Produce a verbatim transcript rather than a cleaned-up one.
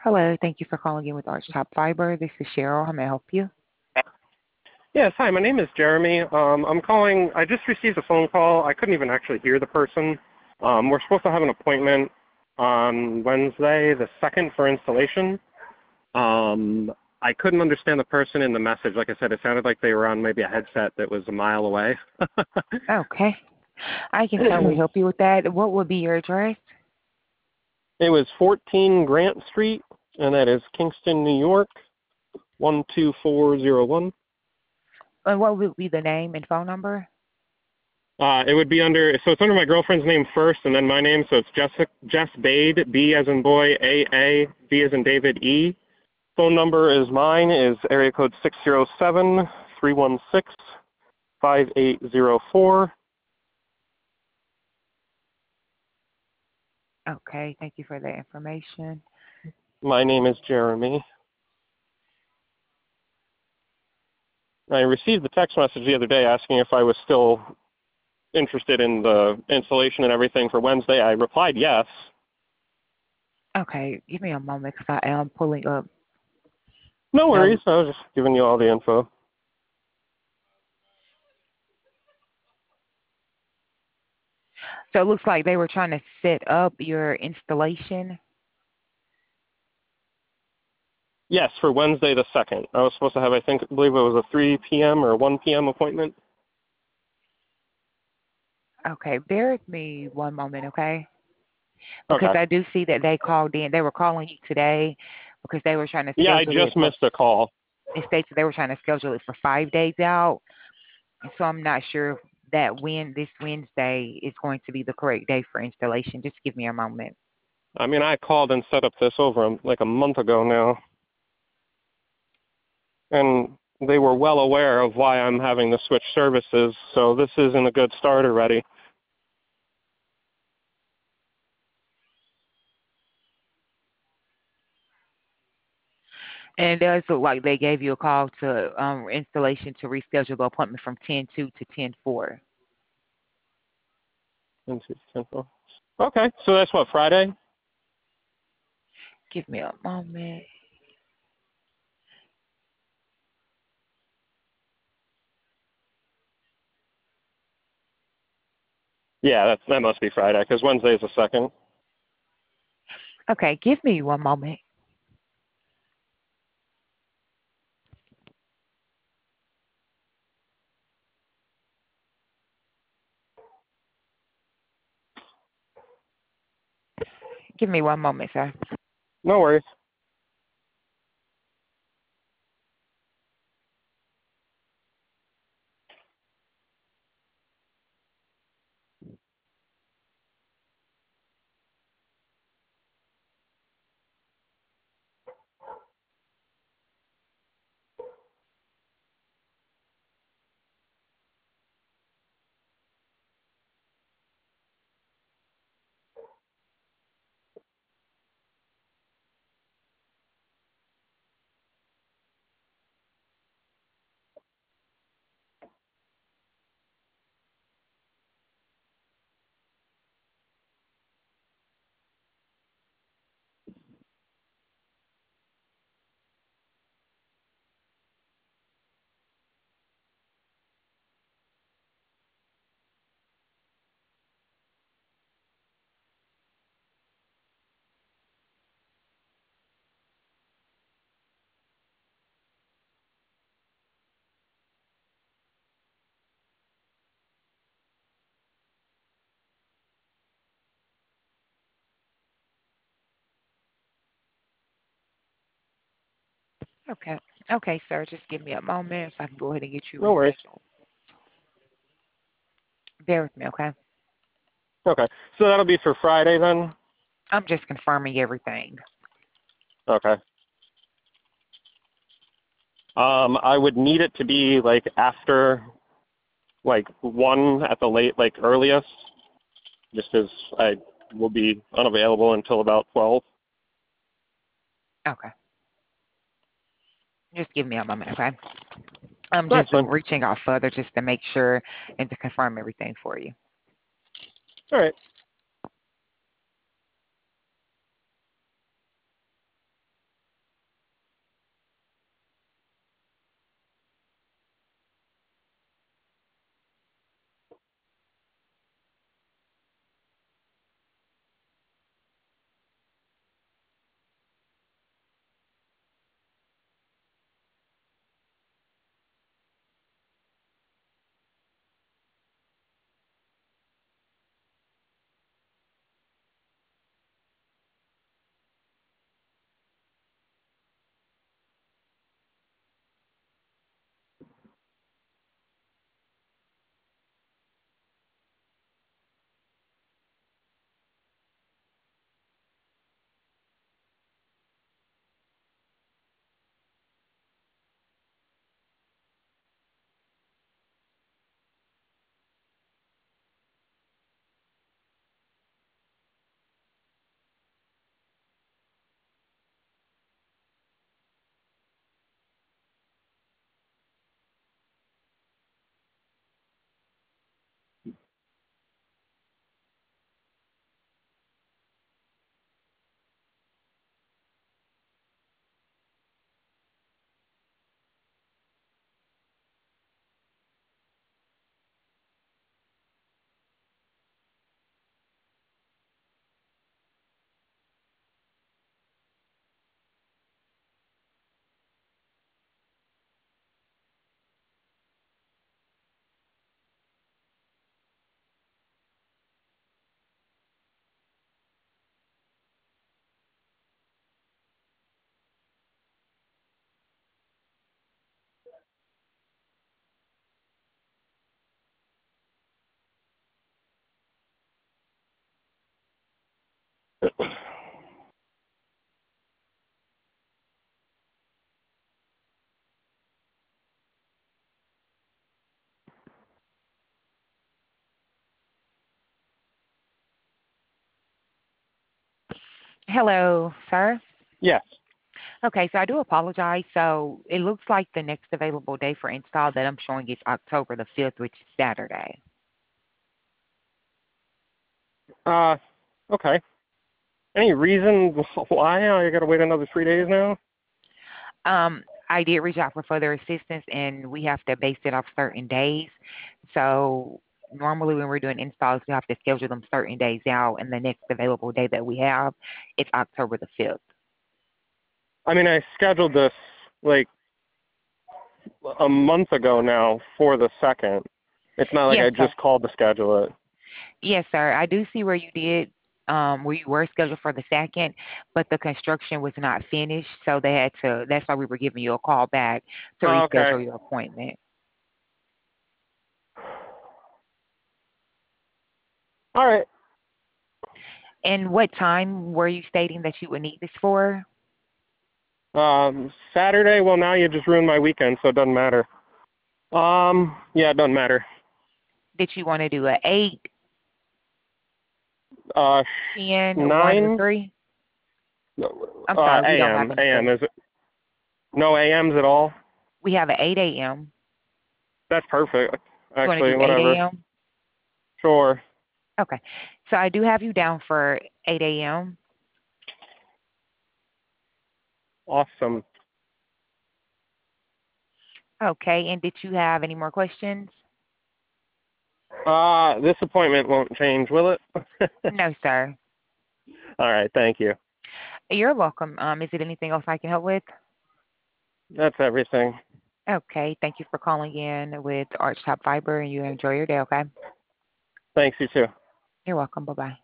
Hello, thank you for calling in with Arch Top Fiber. This is Cheryl. How may I help you? Yes, hi, my name is Jeremy. Um, I'm calling, I just received a phone call. I couldn't even actually hear the person. Um, we're supposed to have an appointment on Wednesday, the second, for installation. Um, I couldn't understand the person in the message. Like I said, it sounded like they were on maybe a headset that was a mile away. Okay, I can certainly help you with that. What would be your address? It was fourteen Grant Street, and that is Kingston, New York, one two four zero one. And what would be the name and phone number? Uh, it would be under, so it's under my girlfriend's name first, and then my name, so it's Jessica, Jess Bade, B as in boy, A, A, D as in David, E. Phone number is mine, is area code six zero seven, three one six, five eight zero four. Okay, thank you for that information. My name is Jeremy. I received the text message the other day asking if I was still interested in the installation and everything for Wednesday. I replied yes. Okay, give me a moment because I am pulling up. No No, worries, I was just giving you all the info. so it looks like they were trying to set up your installation. Yes, for Wednesday the second. I was supposed to have, I think, I believe it was a three p m or one p m appointment. Okay, bear with me one moment, okay? Because Okay. I do see that they called in. They were calling you today because they were trying to Yeah, I schedule it just for. missed a call. It states that they were trying to schedule it for five days out. And so I'm not sure that when this Wednesday is going to be the correct day for installation. Just give me a moment. I mean, I called and set up this over um, like a month ago now. And they were well aware of why I'm having to switch services, so this isn't a good start already. And it does look like they gave you a call to um, installation to reschedule the appointment from ten two to ten four. Okay, so that's what, Friday? Give me a moment. Yeah, that, that must be Friday, because Wednesday is the second. Okay, give me one moment. Give me one moment, sir. No worries. Okay. Okay, sir. Just give me a moment so I can go ahead and get you No worries. rescheduled. Bear with me, okay? Okay, so that'll be for Friday then? I'm just confirming everything. Okay. Um, I would need it to be like after, like one at the late, like earliest, just because I will be unavailable until about twelve. Okay. Just give me a moment, okay? I'm That's just fine. reaching out further just to make sure and to confirm everything for you. All right. Hello, sir. Yes. Okay, so I do apologize. So it looks like the next available day for install that I'm showing is October the fifth, which is Saturday. Uh, okay. Any reason why I got to wait another three days now? Um, I did reach out for further assistance, and we have to base it off certain days. So normally, when we're doing installs, we have to schedule them certain days out, and the next available day that we have is October the fifth. I mean, I scheduled this like a month ago now for the second. It's not like Yes, I sir. just called to schedule it. Yes, sir. I do see where you did, um, where you were scheduled for the second, but the construction was not finished, so they had to. That's why we were giving you a call back to Oh, okay. reschedule your appointment. All right. And what time were you stating that you would need this for? Um, Saturday. Well, now you just ruined my weekend, so it doesn't matter. Um, yeah, it doesn't matter. Did you want to do a eight, Uh, ten, one, or nine. three? I'm Uh, sorry, we don't have A M. any A M. early. Is it? No A Ms at all? We have an eight a m. That's perfect. You want to Actually, do eight whatever. a m? Sure. Okay. So I do have you down for eight a m. Awesome. Okay. And did you have any more questions? Uh, this appointment won't change, will it? No, sir. All right. Thank you. You're welcome. Um, is it anything else I can help with? That's everything. Okay. Thank you for calling in with Arch Top Fiber, and you enjoy your day, okay? Thanks, you too. You're welcome. Bye-bye.